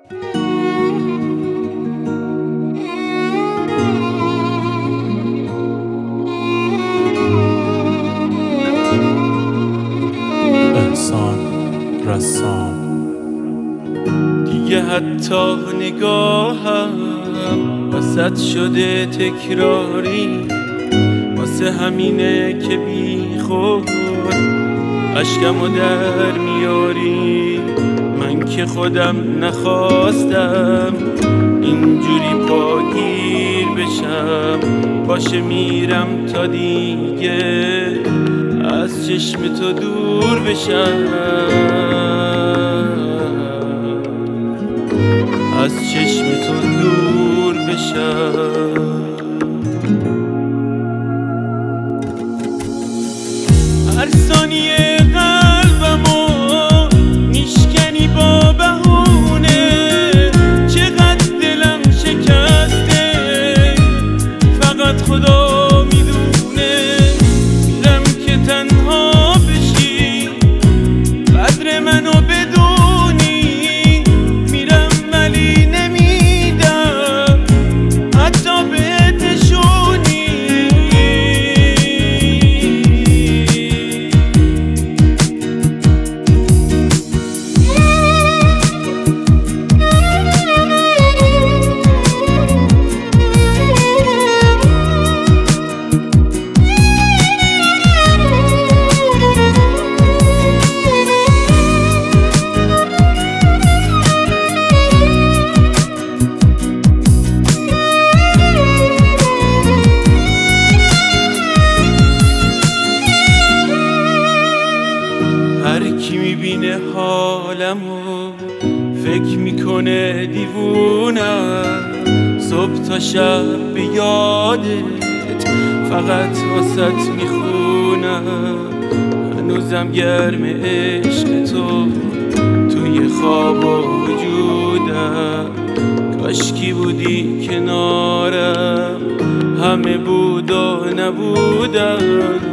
احسان رسام. دیگه حتی نگاهم واسط شده تکراری، واسه همینه که بی خود اشکمو در میاری. من که خودم نخواستم اینجوری پاگیر بشم، باشه میرم تا دیگه از چشم تو دور بشم، از چشم تو دور بشم. هر ثانیه قلبمو میشکنی با بهونه، چقدر دلم شکسته فقط خدا میدونه. میرم که تنها بشی قدر منو بدونی، میرم ولی نمیدم حتی بهتشونی. هر کی میبینه حالمو فکر میکنه دیوونم، صبح تا شب به یادت فقط واسط میخونم. هنوزم گرم عشق تو توی خواب و وجودم، کاشکی بودی کنارم، همه بود و نبودم.